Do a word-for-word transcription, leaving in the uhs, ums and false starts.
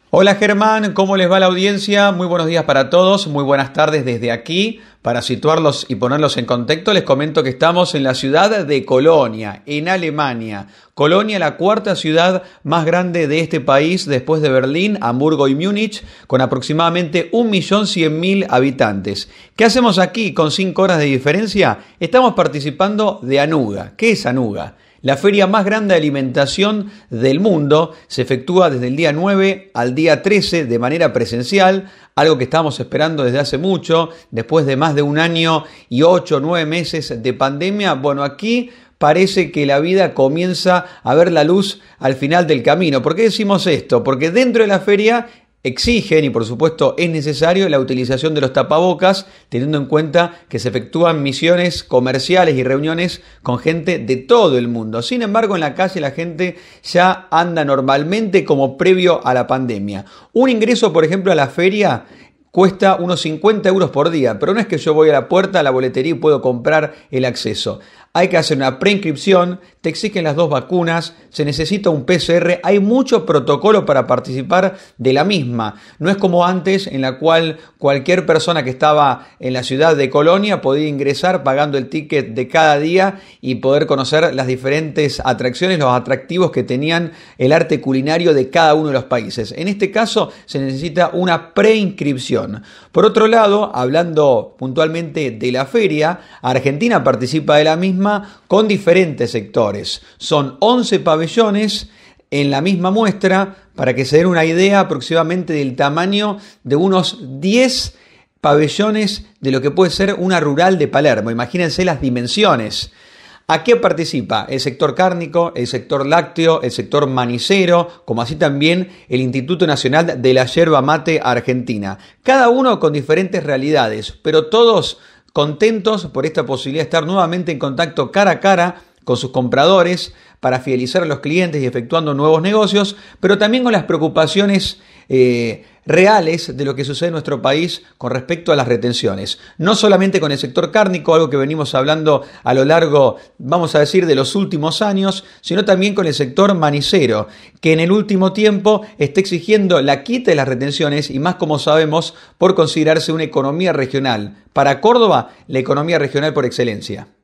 Hola Germán, ¿cómo les va la audiencia? Muy buenos días para todos, muy buenas tardes desde aquí. Para situarlos y ponerlos en contexto, les comento que estamos en la ciudad de Colonia, en Alemania. Colonia, la cuarta ciudad más grande de este país después de Berlín, Hamburgo y Múnich, con aproximadamente un millón cien mil habitantes. ¿Qué hacemos aquí con cinco horas de diferencia? Estamos participando de Anuga. ¿Qué es Anuga? La feria más grande de alimentación del mundo se efectúa desde el día nueve al día trece de manera presencial, algo que estamos esperando desde hace mucho, después de más de un año y ocho o nueve meses de pandemia. Bueno, aquí parece que la vida comienza a ver la luz al final del camino. ¿Por qué decimos esto? Porque dentro de la feria exigen, y por supuesto es necesario, la utilización de los tapabocas, teniendo en cuenta que se efectúan misiones comerciales y reuniones con gente de todo el mundo. Sin embargo, en la calle la gente ya anda normalmente como previo a la pandemia. Un ingreso, por ejemplo, a la feria cuesta unos cincuenta euros por día, pero no es que yo voy a la puerta, a la boletería y puedo comprar el acceso. Hay que hacer una preinscripción, te exigen las dos vacunas, se necesita un P C R, hay mucho protocolo para participar de la misma. No es como antes, en la cual cualquier persona que estaba en la ciudad de Colonia podía ingresar pagando el ticket de cada día y poder conocer las diferentes atracciones, los atractivos que tenían el arte culinario de cada uno de los países. En este caso se necesita una preinscripción. Por otro lado, hablando puntualmente de la feria, Argentina participa de la misma con diferentes sectores. Son once pabellones en la misma muestra, para que se den una idea aproximadamente del tamaño de unos diez pabellones de lo que puede ser una rural de Palermo. Imagínense las dimensiones. ¿A qué participa? El sector cárnico, el sector lácteo, el sector manicero, como así también el Instituto Nacional de la Yerba Mate Argentina. Cada uno con diferentes realidades, pero todos contentos por esta posibilidad de estar nuevamente en contacto cara a cara con sus compradores para fidelizar a los clientes y efectuando nuevos negocios, pero también con las preocupaciones eh, reales de lo que sucede en nuestro país con respecto a las retenciones. No solamente con el sector cárnico, algo que venimos hablando a lo largo, vamos a decir, de los últimos años, sino también con el sector manicero, que en el último tiempo está exigiendo la quita de las retenciones y más, como sabemos, por considerarse una economía regional. Para Córdoba, la economía regional por excelencia.